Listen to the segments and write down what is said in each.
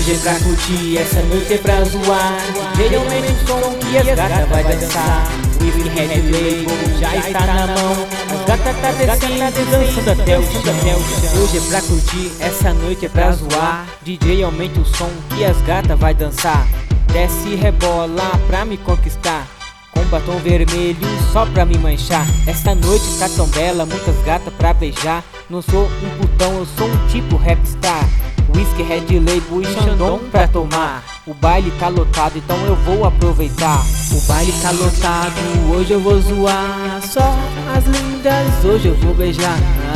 Hoje é pra curtir, essa noite é pra zoar. DJ aumenta o som que as gatas vai dançar. Whisky Red Label já está na mão. As gatas tá descendo, dançando até o chão. Hoje é pra curtir, essa noite é pra zoar. DJ aumenta o som que as gatas vai dançar. Desce e rebola pra me conquistar. Com batom vermelho só pra me manchar. Essa noite tá tão bela, muitas gatas pra beijar. Não sou um putão, eu sou um tipo rapstar. Whisky Red Label e Xandão pra tomar. O baile tá lotado, então eu vou aproveitar. O baile tá lotado, hoje eu vou zoar. Só as lindas, hoje eu vou beijar.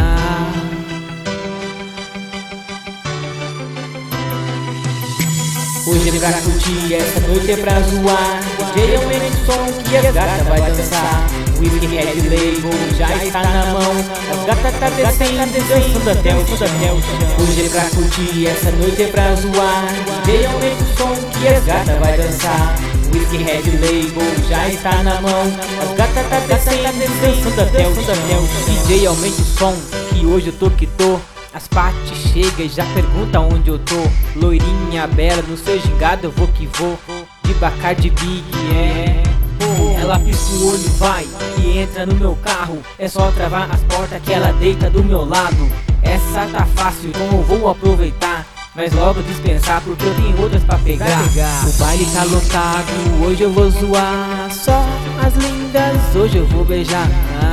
Hoje é pra curtir, essa noite é pra zoar. DJ aumenta o som que as gatas vai dançar. Whisky Red Label já está na mão. As gatas tá descendo, dançando até o chão. Hoje é pra curtir, essa noite é pra zoar. DJ aumenta o som que as gatas vai dançar. Whisky Red Label já está na mão. As gatas tá descendo, dançando até o chão. DJ aumenta o som que hoje eu tô que tô. As partes chegam e já pergunta onde eu tô. Loirinha bela, no seu gingado eu vou que vou. De Bacardi Big, Ela pisca o olho, vai e entra no meu carro. É só travar as portas que ela deita do meu lado. Essa tá fácil, então eu vou aproveitar. Mas logo dispensar porque eu tenho outras pra pegar. O baile tá lotado, hoje eu vou zoar. Só as lindas, hoje eu vou beijar.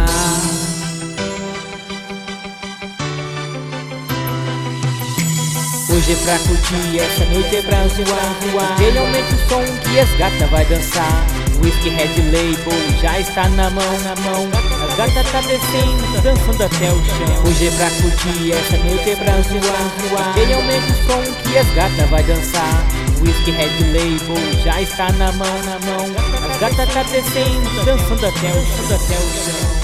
Hoje é pra curtir, essa noite é pra zoar. DJ aumenta o som que as gatas vai dançar. Whisky Red Label já está na mão. As gatas tá descendo, dançando até o chão. Hoje é pra curtir, essa noite é pra zoar. DJ aumenta o som que as gatas vai dançar. Whisky Red Label já está na mão. As gatas tá descendo, dançando até o chão.